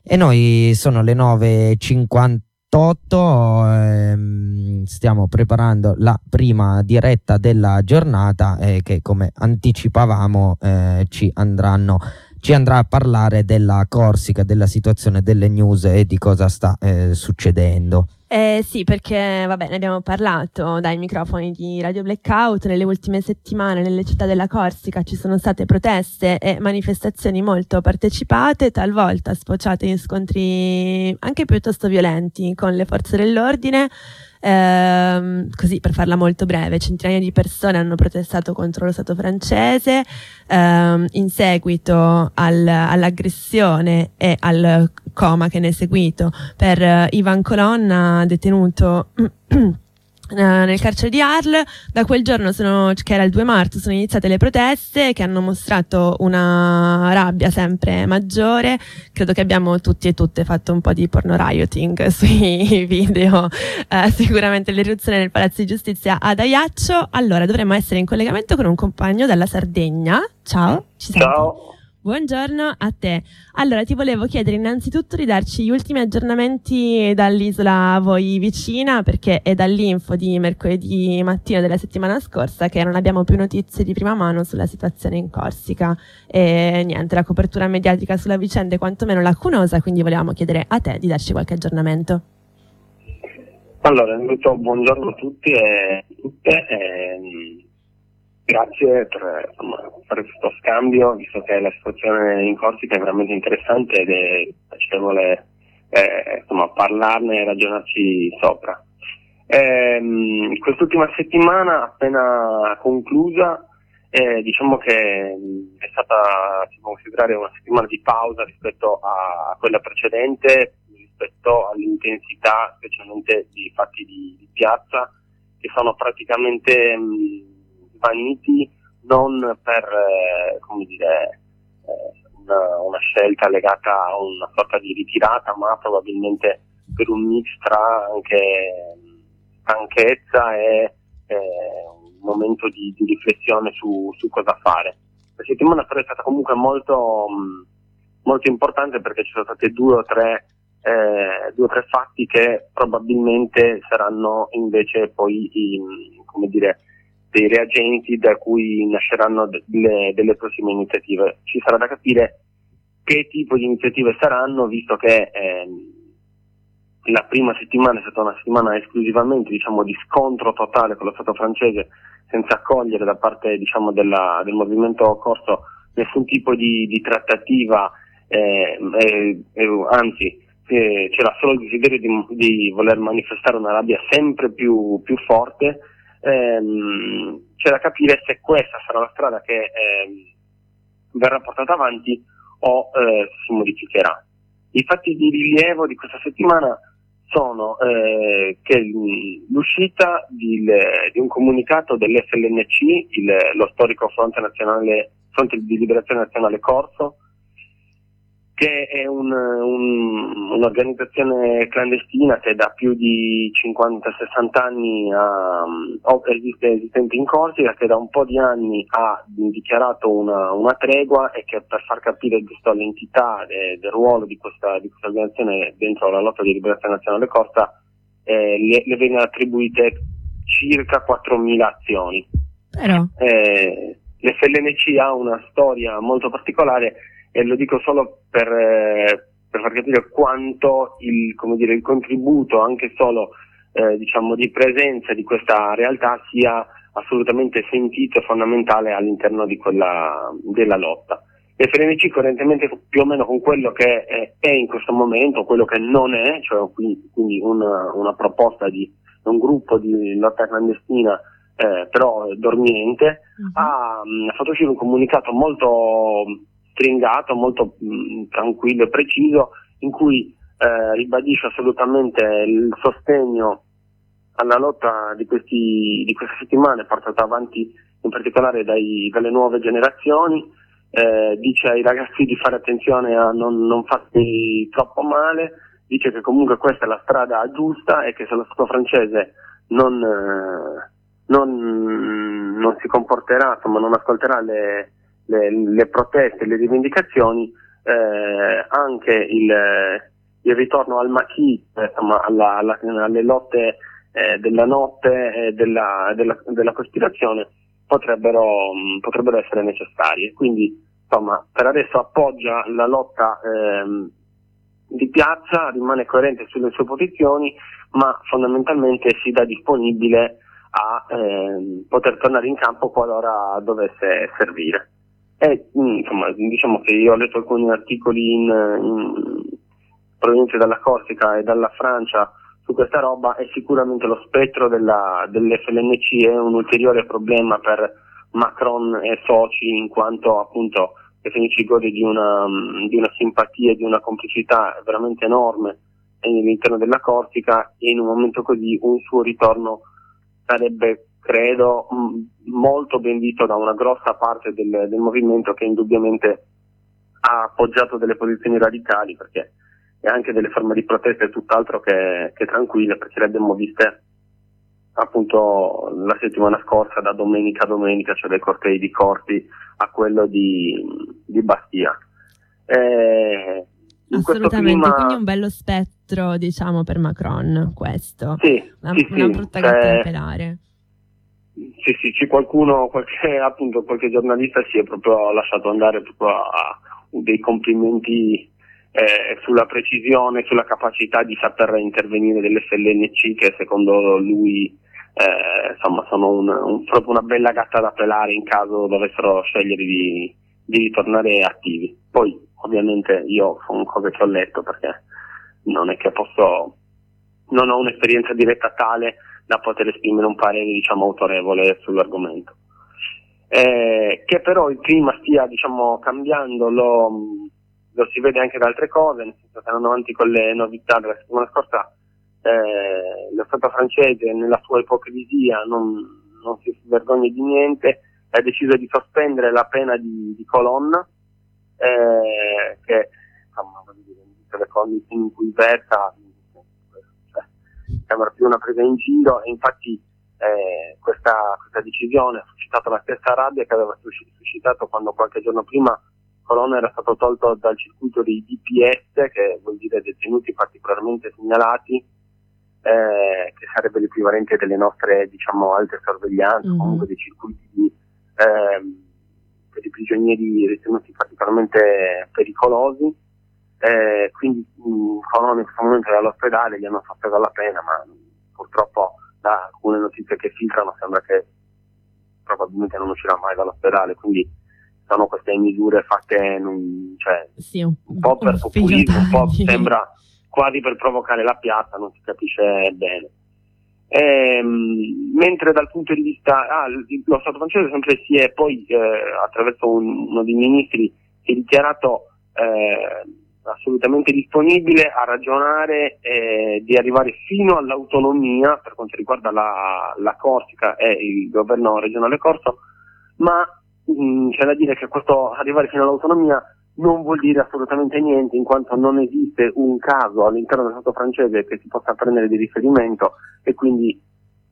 E noi sono le 9:58, stiamo preparando la prima diretta della giornata che, come anticipavamo, ci andrà a parlare della Corsica, della situazione, delle news e di cosa sta succedendo. Sì, perché ne abbiamo parlato dai microfoni di Radio Blackout. Nelle ultime settimane nelle città della Corsica ci sono state proteste e manifestazioni molto partecipate, talvolta sfociate in scontri anche piuttosto violenti con le forze dell'ordine. Così, per farla molto breve, centinaia di persone hanno protestato contro lo Stato francese in seguito all'aggressione e al coma che ne è seguito per Ivan Colonna, detenuto nel carcere di Arles. Da quel giorno, che era il 2 marzo, sono iniziate le proteste che hanno mostrato una rabbia sempre maggiore. Credo che abbiamo tutti e tutte fatto un po' di porno rioting sui video. Sicuramente l'irruzione nel Palazzo di Giustizia ad Ajaccio. Allora, dovremmo essere in collegamento con un compagno dalla Sardegna. Ciao, ci senti? Ciao. Buongiorno a te. Allora, ti volevo chiedere innanzitutto di darci gli ultimi aggiornamenti dall'isola a voi vicina, perché è dall'info di mercoledì mattina della settimana scorsa che non abbiamo più notizie di prima mano sulla situazione in Corsica. E niente, la copertura mediatica sulla vicenda è quantomeno lacunosa, quindi volevamo chiedere a te di darci qualche aggiornamento. Allora, innanzitutto buongiorno a tutti e tutte. Grazie per questo scambio, visto che la situazione in Corsica è veramente interessante ed è piacevole parlarne e ragionarci sopra. Quest'ultima settimana appena conclusa, diciamo che è stata, si può considerare, una settimana di pausa rispetto a quella precedente, rispetto all'intensità specialmente di fatti di piazza che sono praticamente svaniti, non per una scelta legata a una sorta di ritirata, ma probabilmente per un mix tra anche stanchezza e un momento di riflessione su cosa fare. La settimana però è stata comunque molto importante, perché ci sono stati due o tre fatti che probabilmente saranno invece poi dei reagenti da cui nasceranno delle prossime iniziative. Ci sarà da capire che tipo di iniziative saranno, visto che la prima settimana è stata una settimana esclusivamente di scontro totale con lo Stato francese, senza accogliere da parte del movimento corso nessun tipo di trattativa, anzi c'era solo il desiderio di voler manifestare una rabbia sempre più forte. C'è da capire se questa sarà la strada che verrà portata avanti o si modificherà. I fatti di rilievo di questa settimana sono che l'uscita di un comunicato dell'FLNC, lo storico Fronte di Liberazione Nazionale Corso, che è un'organizzazione clandestina che da più di 50-60 anni esistente in Corsica, che da un po' di anni ha dichiarato una tregua, e che, per far capire giusto l'entità del ruolo di questa organizzazione dentro la lotta di liberazione nazionale corsa, le vengono attribuite circa 4.000 azioni. L'FLNC ha una storia molto particolare, e lo dico solo per far capire quanto il contributo, anche solo di presenza di questa realtà, sia assolutamente sentito e fondamentale all'interno della lotta. L'FLNC coerentemente più o meno con quello che è in questo momento, quello che non è, cioè quindi una proposta di un gruppo di lotta clandestina, però dormiente, ha fatto uscire un comunicato molto stringato, molto tranquillo e preciso, in cui ribadisce assolutamente il sostegno alla lotta di queste settimane, portata avanti in particolare dalle nuove generazioni. Dice ai ragazzi di fare attenzione a non farsi troppo male, dice che comunque questa è la strada giusta, e che se lo Stato francese non si comporterà, insomma non ascolterà le proteste e le rivendicazioni, anche il ritorno al maquis, insomma, alle lotte della notte e della cospirazione potrebbero essere necessarie. Quindi insomma, per adesso appoggia la lotta di piazza, rimane coerente sulle sue posizioni, ma fondamentalmente si dà disponibile a poter tornare in campo qualora dovesse servire. E insomma, diciamo che io ho letto alcuni articoli provenienti dalla Corsica e dalla Francia su questa roba, e sicuramente lo spettro dell'FLNC è un ulteriore problema per Macron e soci, in quanto appunto l'FLNC gode di una simpatia e di una complicità veramente enorme all'interno della Corsica, e in un momento così un suo ritorno sarebbe, credo, molto ben visto da una grossa parte del movimento, che indubbiamente ha appoggiato delle posizioni radicali, perché e anche delle forme di protesta tutt'altro che tranquille, perché le abbiamo viste appunto la settimana scorsa, da domenica a domenica, cioè dai cortei di Corti a quello di Bastia. Assolutamente, quindi un bello spettro, diciamo, per Macron questo. Sì, una brutta gatta da pelare. Sì, c'è qualche giornalista si è proprio lasciato andare proprio a dei complimenti sulla precisione, sulla capacità di saper intervenire dell'FLNC, che secondo lui insomma sono proprio una bella gatta da pelare in caso dovessero scegliere di ritornare attivi. Poi ovviamente io sono cose che ho letto, perché non è che non ho un'esperienza diretta tale da poter esprimere un parere, diciamo, autorevole sull'argomento. Che però il clima stia, diciamo, cambiando lo si vede anche da altre cose, nel senso che andando avanti con le novità della settimana scorsa, lo Stato francese, nella sua ipocrisia, non si vergogna di niente, ha deciso di sospendere la pena di colonna, che insomma, le condizioni in cui versa sembra più una presa in giro, e infatti questa decisione ha suscitato la stessa rabbia che aveva suscitato quando qualche giorno prima Colonna era stato tolto dal circuito dei DPS, che vuol dire detenuti particolarmente segnalati, che sarebbe l'equivalente delle nostre, diciamo, alte sorveglianze, comunque dei circuiti per i prigionieri ritenuti particolarmente pericolosi. Quindi Colonna in questo momento è all'ospedale, gli hanno sospeso la pena, ma purtroppo da alcune notizie che filtrano sembra che probabilmente non uscirà mai dall'ospedale, quindi sono queste misure fatte sì, un po' per populismo, un po' sembra quasi per provocare la piazza, non si capisce bene. Mentre dal punto di vista lo Stato francese sempre si è poi attraverso uno dei ministri si è dichiarato assolutamente disponibile a ragionare di arrivare fino all'autonomia per quanto riguarda la Corsica e il governo regionale corso, ma c'è da dire che questo arrivare fino all'autonomia non vuol dire assolutamente niente, in quanto non esiste un caso all'interno del Stato francese che si possa prendere di riferimento, e quindi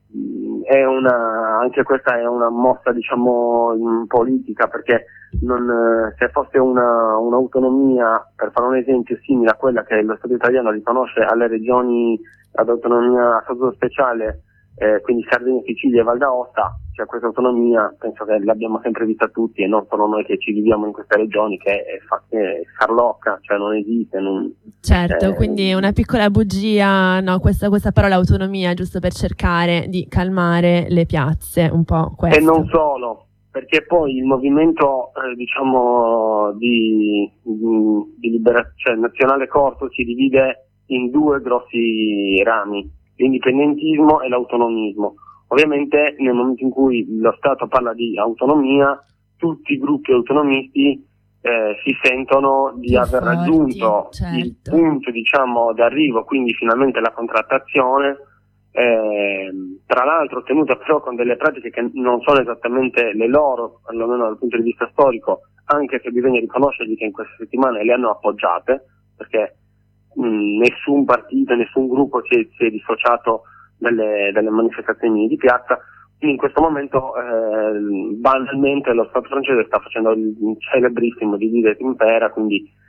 anche questa è una mossa, diciamo, politica, perché se fosse un'autonomia, per fare un esempio simile a quella che lo Stato italiano riconosce alle regioni ad autonomia a statuto speciale, quindi Sardegna, Sicilia e Val d'Aosta, cioè questa autonomia penso che l'abbiamo sempre vista tutti, e non solo noi che ci viviamo in queste regioni, che è farlocca, cioè non esiste. Certo, quindi una piccola bugia, no, questa parola autonomia, giusto per cercare di calmare le piazze, un po' questo. E non solo, perché poi il movimento diciamo di liberazione nazionale corso si divide in due grossi rami: l'indipendentismo e l'autonomismo. Ovviamente nel momento in cui lo Stato parla di autonomia, tutti i gruppi autonomisti si sentono di aver raggiunto il punto, diciamo, d'arrivo, quindi finalmente la contrattazione, tra l'altro ottenuta però con delle pratiche che non sono esattamente le loro, almeno dal punto di vista storico, anche se bisogna riconoscergli che in queste settimane le hanno appoggiate, perché nessun partito, nessun gruppo si è dissociato dalle manifestazioni di piazza. Quindi in questo momento banalmente lo Stato francese sta facendo il celebrissimo divide et impera, quindi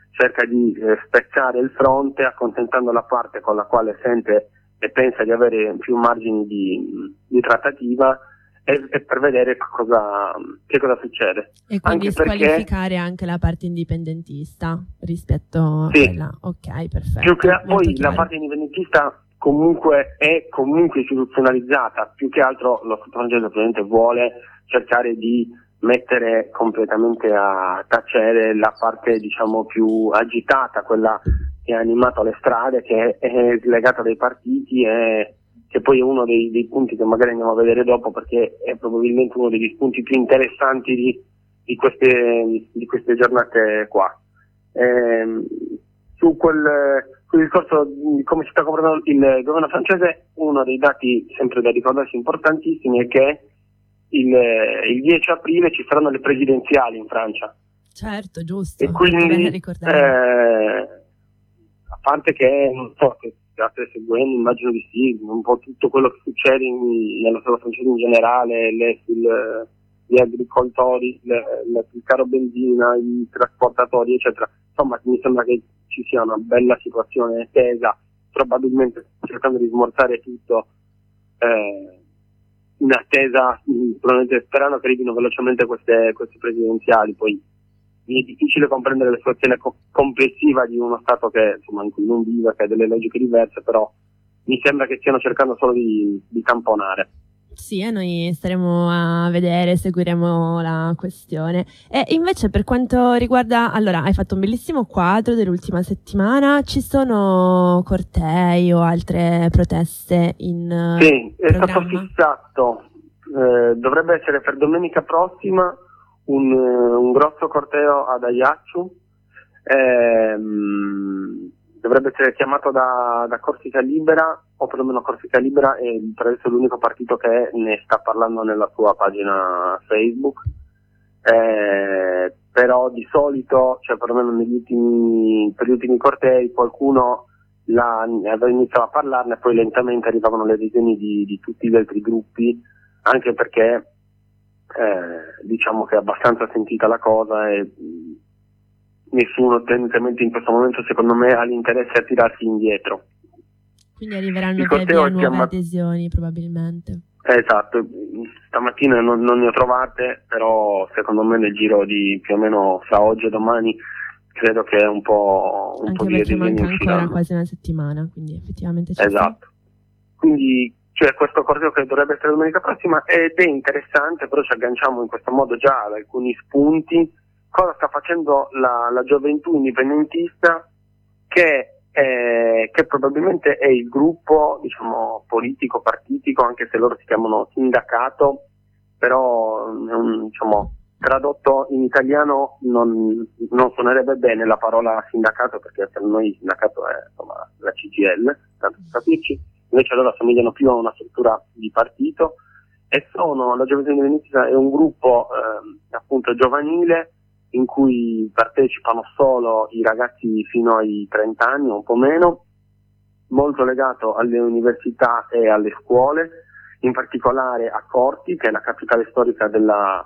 cerca di spezzare il fronte, accontentando la parte con la quale sente e pensa di avere più margini di trattativa, e per vedere che cosa succede. E quindi anche squalificare anche la parte indipendentista rispetto a quella. Ok, perfetto. Più che poi la parte indipendentista comunque è istituzionalizzata, più che altro lo Stato francese ovviamente vuole cercare di mettere completamente a tacere la parte, diciamo, più agitata, quella che ha animato le strade, che è slegata dai partiti, e che poi è uno dei punti che magari andiamo a vedere dopo, perché è probabilmente uno degli spunti più interessanti di queste giornate qua. Sul discorso di come si sta comportando il governo francese, uno dei dati sempre da ricordarsi importantissimi è che il 10 aprile ci saranno le presidenziali in Francia. Certo, giusto. E quindi, a parte che non so che state seguendo, immagino di sì, un po' tutto quello che succede nella storia francese in generale, gli agricoltori, il caro benzina, i trasportatori, eccetera. Insomma, mi sembra che ci sia una bella situazione tesa, probabilmente cercando di smorzare tutto in attesa, probabilmente sperando che arrivino velocemente queste presidenziali. Poi è difficile comprendere la situazione complessiva di uno Stato che, insomma, in cui non vive, che ha delle logiche diverse, però mi sembra che stiano cercando solo di tamponare. Sì, e noi staremo a vedere, seguiremo la questione. E invece per quanto riguarda, allora, hai fatto un bellissimo quadro dell'ultima settimana, ci sono cortei o altre proteste in Sì, è programma? stato fissato, dovrebbe essere per domenica prossima un grosso corteo ad Ajaccio, dovrebbe essere chiamato da Corsica Libera, o perlomeno Corsica Libera è per adesso l'unico partito che ne sta parlando nella sua pagina Facebook, però di solito, cioè perlomeno per gli ultimi cortei, qualcuno aveva iniziato a parlarne, poi lentamente arrivavano le adesioni di tutti gli altri gruppi, anche perché diciamo che è abbastanza sentita la cosa e nessuno tendenzialmente in questo momento, secondo me, ha l'interesse a tirarsi indietro. Quindi arriveranno via nuove adesioni probabilmente. Esatto, stamattina non ne ho trovate, però secondo me nel giro di più o meno fra oggi e domani credo che un po' di perché manca ancora usciranno. Quasi una settimana, quindi effettivamente ci esatto. Quindi c'è questo corteo che dovrebbe essere domenica prossima ed è interessante, però ci agganciamo in questo modo già ad alcuni spunti. Cosa sta facendo la gioventù indipendentista, che probabilmente è il gruppo, diciamo, politico, partitico, anche se loro si chiamano sindacato, però diciamo, tradotto in italiano non suonerebbe bene la parola sindacato, perché per noi sindacato è, insomma, la CGIL, tanto per capirci, invece loro assomigliano più a una struttura di partito, e la gioventù indipendentista è un gruppo appunto giovanile, in cui partecipano solo i ragazzi fino ai 30 anni, un po' meno, molto legato alle università e alle scuole, in particolare a Corti, che è la capitale storica della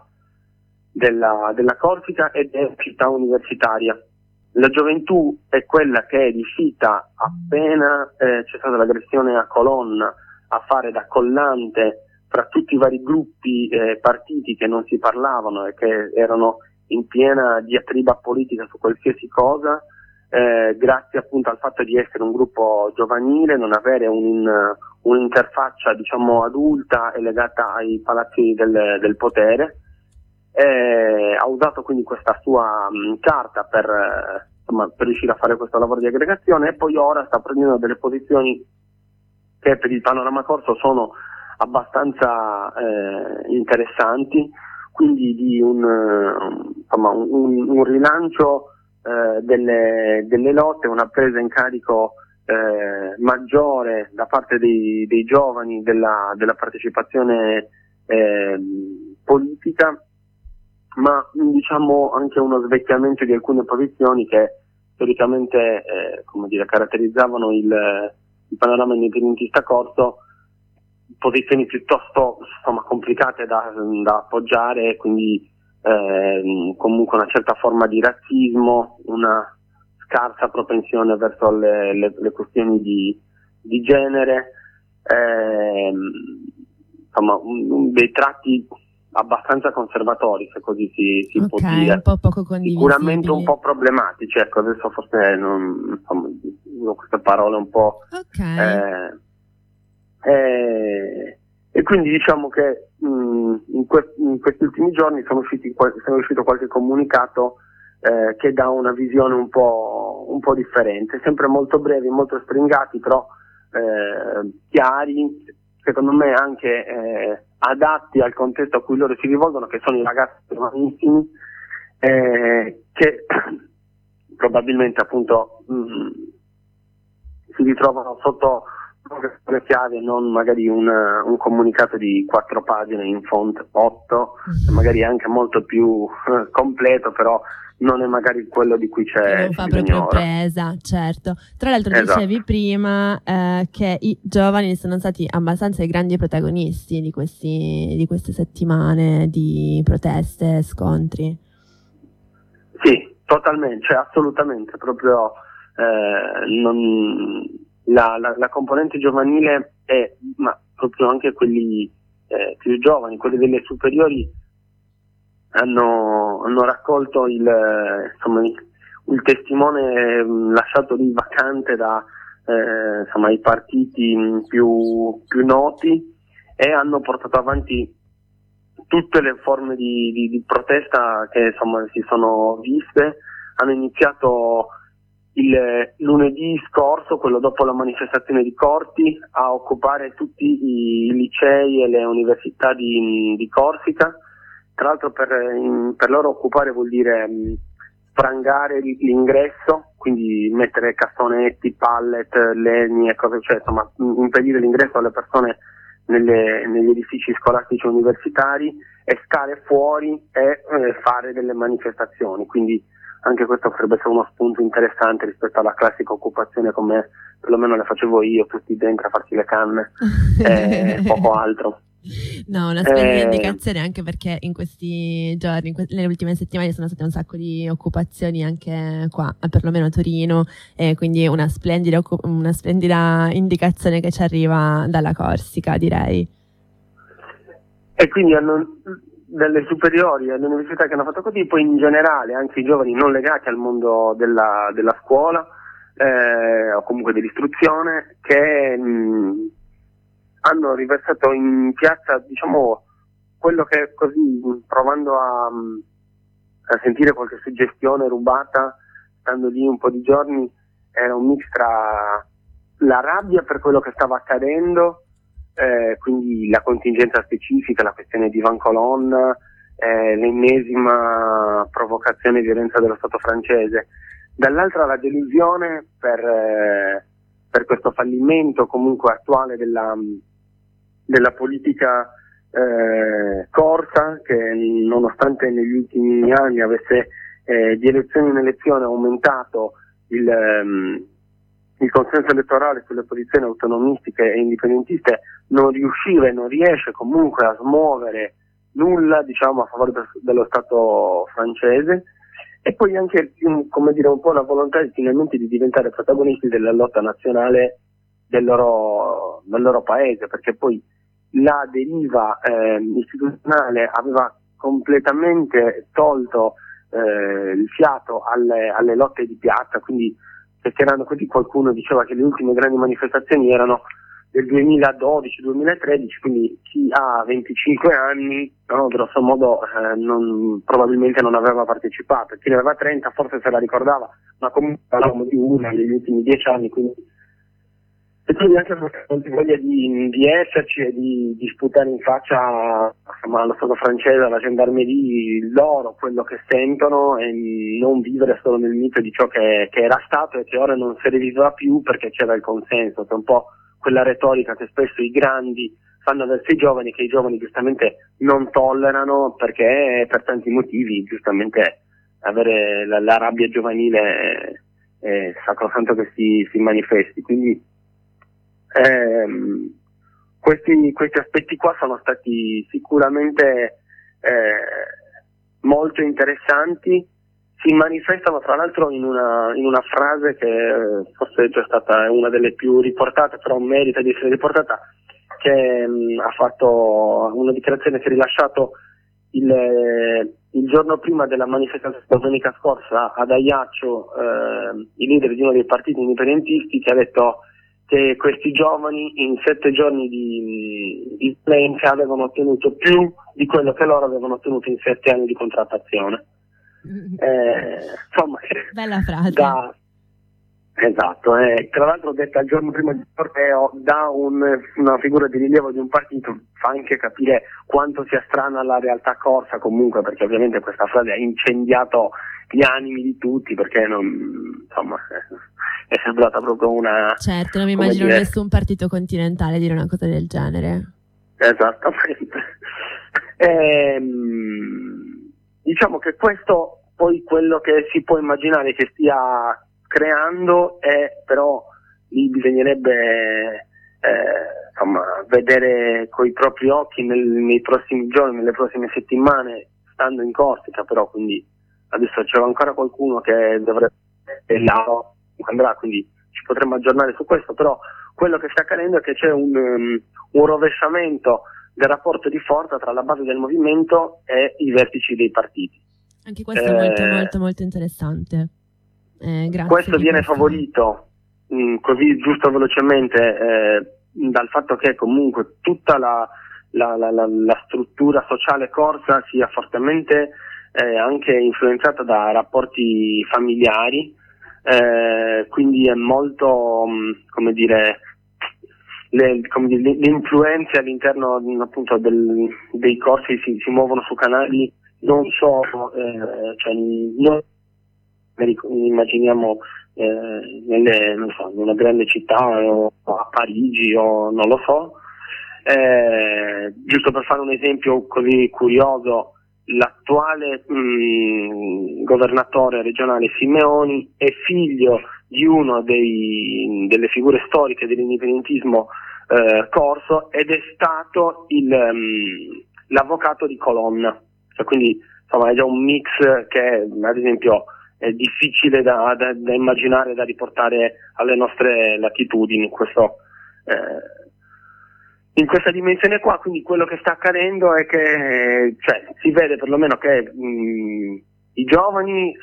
Corsica ed è città universitaria. La gioventù è quella che è riuscita, appena c'è stata l'aggressione a Colonna, a fare da collante fra tutti i vari gruppi partiti che non si parlavano e che erano in piena diatriba politica su qualsiasi cosa, grazie appunto al fatto di essere un gruppo giovanile, non avere un'interfaccia, diciamo, adulta e legata ai palazzi del potere. Ha usato quindi questa sua carta per riuscire a fare questo lavoro di aggregazione, e poi ora sta prendendo delle posizioni che per il panorama corso sono abbastanza interessanti, quindi di un rilancio delle lotte, una presa in carico maggiore da parte dei giovani della partecipazione politica, ma diciamo anche uno svecchiamento di alcune posizioni che storicamente caratterizzavano il panorama indipendentista corso, posizioni piuttosto complicate da appoggiare, quindi comunque una certa forma di razzismo, una scarsa propensione verso le questioni di genere, insomma dei tratti abbastanza conservatori, se così si può dire, un po' poco condivisibili, sicuramente un po' problematici, ecco, adesso forse insomma, uso queste parole un po', e quindi diciamo che in questi ultimi giorni sono uscito qualche comunicato che dà una visione un po' differente, sempre molto brevi, molto stringati, però chiari, secondo me anche adatti al contesto a cui loro si rivolgono, che sono i ragazzi giovanissimi, che probabilmente appunto si ritrovano sotto le chiavi, non magari un comunicato di 4 pagine in font 8, magari anche molto più completo, però non è magari quello di cui c'è, non fa proprio presa, certo. Tra l'altro dicevi prima che i giovani sono stati abbastanza i grandi protagonisti di queste settimane di proteste, scontri. Sì, totalmente, cioè assolutamente, proprio la componente giovanile ma proprio anche quelli più giovani, quelli delle superiori, hanno raccolto il testimone lasciato lì vacante da i partiti più noti, e hanno portato avanti tutte le forme di protesta che insomma si sono viste. Hanno iniziato il lunedì scorso, quello dopo la manifestazione di Corti, a occupare tutti i licei e le università di Corsica. Tra l'altro per loro occupare vuol dire sprangare l'ingresso, quindi mettere cassonetti, pallet, legni e cose, cioè insomma impedire l'ingresso alle persone negli edifici scolastici universitari, e stare fuori e fare delle manifestazioni. Quindi anche questo potrebbe essere uno spunto interessante rispetto alla classica occupazione, come perlomeno le facevo io, tutti dentro a farsi le canne e poco altro. No, una splendida indicazione, anche perché in questi giorni, nelle ultime settimane, ci sono state un sacco di occupazioni anche qua, perlomeno a Torino, e quindi una splendida indicazione che ci arriva dalla Corsica, direi. E quindi hanno delle superiori alle università che hanno fatto così, poi in generale anche i giovani non legati al mondo della scuola o comunque dell'istruzione, che hanno riversato in piazza, diciamo, quello che, così provando a sentire qualche suggestione rubata, stando lì un po' di giorni, era un mix tra la rabbia per quello che stava accadendo, quindi la contingenza specifica, la questione di Van Colonna, l'ennesima provocazione e violenza dello Stato francese, dall'altra la delusione per questo fallimento comunque attuale della politica corsa, che nonostante negli ultimi anni avesse di elezione in elezione aumentato il consenso elettorale sulle posizioni autonomistiche e indipendentiste, non riusciva e non riesce comunque a smuovere nulla, diciamo, a favore dello Stato francese. E poi anche, come dire, un po' la volontà finalmente di diventare protagonisti della lotta nazionale del loro paese, perché poi la deriva istituzionale aveva completamente tolto il fiato alle lotte di piazza. Quindi, chiacchierando così, qualcuno diceva che le ultime grandi manifestazioni erano del 2012-2013, quindi chi ha 25 anni, no, grosso modo probabilmente non aveva partecipato, chi ne aveva 30 forse se la ricordava, ma comunque parlavamo di una negli ultimi 10 anni, e quindi anche non si voglia di esserci e di sputare in faccia allo Stato francese, alla gendarmerie, loro quello che sentono, e non vivere solo nel mito di ciò che era stato e che ora non si riviveva più perché c'era il consenso, che è un po' quella retorica che spesso i grandi fanno verso i giovani, che i giovani giustamente non tollerano, perché per tanti motivi giustamente avere la rabbia giovanile è sacrosanto che si manifesti. Quindi questi aspetti qua sono stati sicuramente molto interessanti, si manifestano tra l'altro in una frase che forse è già stata una delle più riportate, però merita di essere riportata, che ha fatto una dichiarazione che ha rilasciato il giorno prima della manifestazione domenica scorsa ad Ajaccio, il leader di uno dei partiti indipendentisti, che ha detto che questi giovani in 7 giorni di violenza avevano ottenuto più di quello che loro avevano ottenuto in 7 anni di contrattazione. Insomma, bella frase. Esatto, tra l'altro detta il giorno prima del torneo da una figura di rilievo di un partito, fa anche capire quanto sia strana la realtà corsa comunque, perché ovviamente questa frase ha incendiato gli animi di tutti, perché insomma è sembrata proprio una... Certo, non mi immagino nessun partito continentale dire una cosa del genere. Esattamente. Diciamo che questo poi quello che si può immaginare che stia creando, però lì bisognerebbe insomma vedere coi propri occhi nei prossimi giorni, nelle prossime settimane, stando in Corsica. Però quindi adesso c'è ancora qualcuno che dovrebbe andrà, quindi ci potremmo aggiornare su questo. Però quello che sta accadendo è che c'è un rovesciamento del rapporto di forza tra la base del movimento e i vertici dei partiti. Anche questo è molto molto molto interessante. Grazie. Questo viene favorito, così giusto velocemente, dal fatto che comunque tutta la struttura sociale corsa sia fortemente anche influenzata da rapporti familiari, quindi è molto, come dire, le influenze all'interno appunto dei corsi si muovono su canali non solo, cioè non immaginiamo non so, in una grande città o a Parigi o non lo so, giusto per fare un esempio così curioso, l'attuale governatore regionale Simeoni è figlio di uno delle figure storiche dell'indipendentismo corso, ed è stato l'avvocato di Colonna, cioè, quindi insomma è già un mix che ad esempio è difficile da immaginare, da riportare alle nostre latitudini in questa dimensione qua. Quindi quello che sta accadendo è che si vede perlomeno che i giovani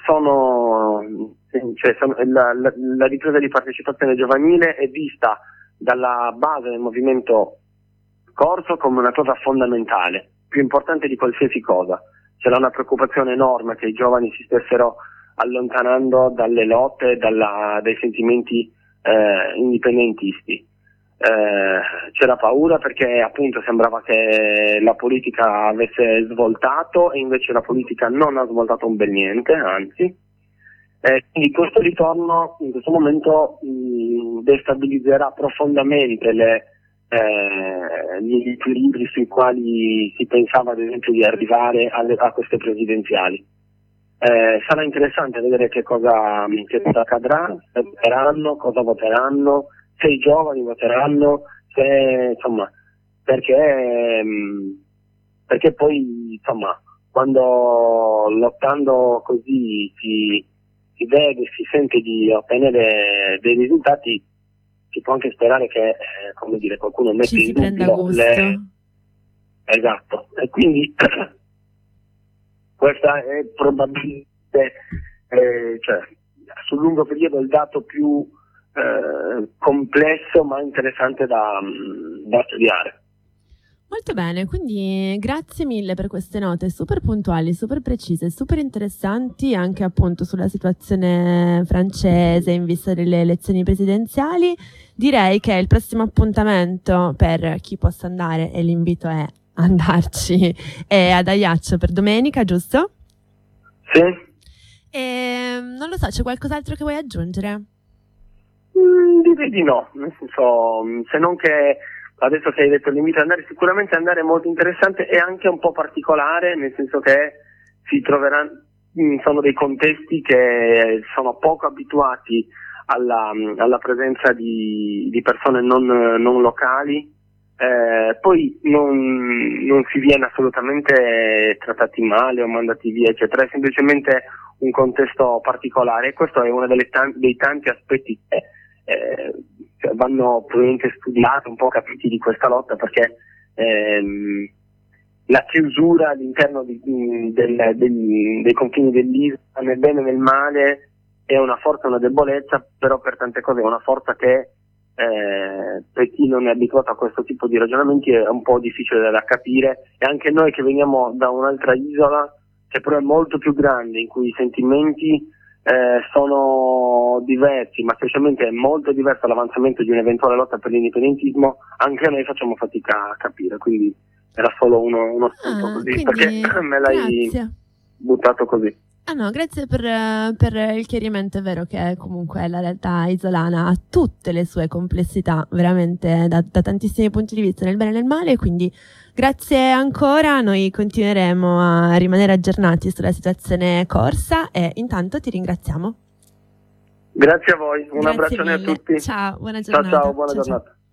la ripresa di partecipazione giovanile è vista dalla base del movimento corso come una cosa fondamentale, più importante di qualsiasi cosa. C'era una preoccupazione enorme che i giovani si stessero allontanando dalle lotte, dai sentimenti indipendentisti. C'era paura perché appunto sembrava che la politica avesse svoltato, e invece la politica non ha svoltato un bel niente, anzi. Quindi questo ritorno in questo momento destabilizzerà profondamente gli equilibri sui quali si pensava ad esempio di arrivare a queste presidenziali. Sarà interessante vedere che cosa accadrà, se voteranno, cosa voteranno, se i giovani voteranno, insomma, perché poi insomma quando lottando così si vede, si sente di ottenere dei risultati, si può anche sperare che come dire, qualcuno metta in dubbio esatto, e quindi questa è probabilmente sul lungo periodo il dato più complesso ma interessante da studiare. Molto bene, quindi grazie mille per queste note super puntuali, super precise, super interessanti anche appunto sulla situazione francese in vista delle elezioni presidenziali. Direi che il prossimo appuntamento per chi possa andare, e l'invito è andarci, è ad Ajaccio per domenica, giusto? Sì. E non lo so, c'è qualcos'altro che vuoi aggiungere? Direi di no, nel senso, se non che adesso che hai detto l'invito ad andare, sicuramente andare è molto interessante e anche un po' particolare, nel senso che si troveranno, sono dei contesti che sono poco abituati alla presenza di persone non locali. Poi non si viene assolutamente trattati male o mandati via, eccetera, è semplicemente un contesto particolare. Questo è uno dei tanti aspetti che vanno probabilmente studiati, un po' capiti di questa lotta, perché la chiusura all'interno dei confini dell'isola, nel bene e nel male, è una forza e una debolezza, però per tante cose è una forza che per chi non è abituato a questo tipo di ragionamenti è un po' difficile da capire, e anche noi che veniamo da un'altra isola che però è molto più grande, in cui i sentimenti sono diversi, ma specialmente è molto diverso l'avanzamento di un'eventuale lotta per l'indipendentismo, anche noi facciamo fatica a capire, quindi era solo uno spunto così, perché me l'hai buttato così. No, grazie per il chiarimento. È vero che comunque la realtà isolana ha tutte le sue complessità, veramente da tantissimi punti di vista, nel bene e nel male, quindi grazie ancora. Noi continueremo a rimanere aggiornati sulla situazione corsa e intanto ti ringraziamo. Grazie a voi, un abbraccione a tutti. Ciao, buona giornata. Ciao, buona giornata.